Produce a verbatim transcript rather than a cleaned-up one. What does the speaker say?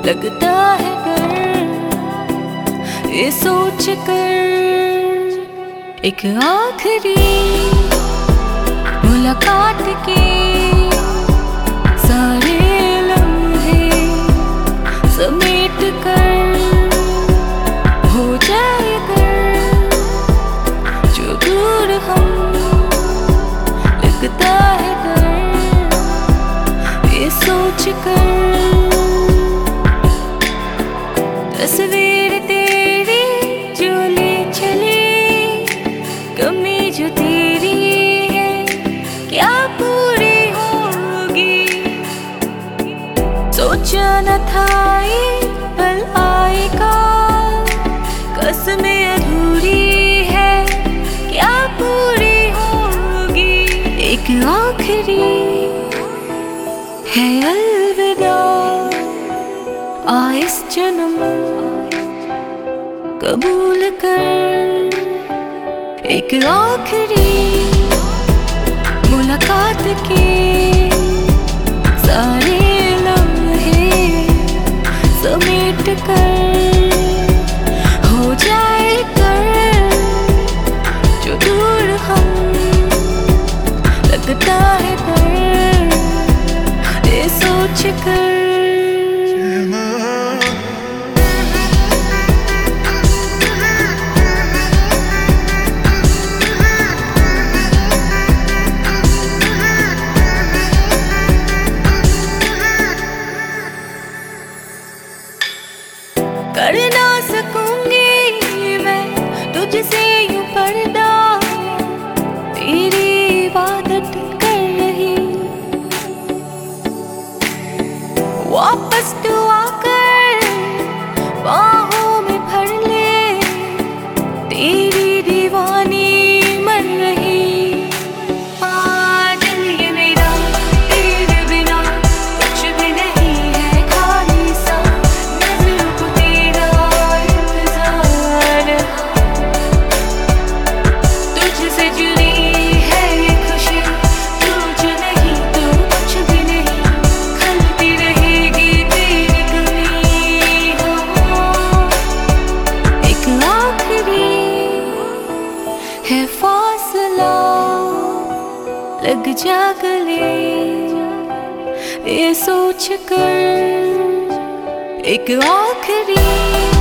लगता है डर ये सोच कर एक आखिरी मुलाकात के सारे लम्हे समेट कर हो जाए कर जो दूर हम लगता है डर ये सोच कर तस्वीर तेरी जो ले चली कमी जो तेरी है क्या पूरी होगी। सोचा न था ये पल आएगा कसमें अधूरी है क्या पूरी होगी। एक आखिरी है अलविदा आ इस जन्म कबूल कर एक आखिरी मुलाकात के सारे लम्हे समेट कर हो जाए कर जो दूर हम लगता है डर ये सोच कर। कर ना सकूंगी मैं तुझसे यूं पर्दा तेरी इबादत कर रही वापस तू आकर बाहों में भर ले तेरी दीवानी मर रही। दिल ये मेरा तेरे बिना कुछ भी नहीं है खाली सा नज़रों को तेरा इंतज़ार तुझसे जुड़ी है ये खुशी तू जो नहीं तो कुछ भी नहीं खलती रहेगी तेरी कमी। एक आखिरी है फासला लग जा गले ये सोच कर एक आखिरी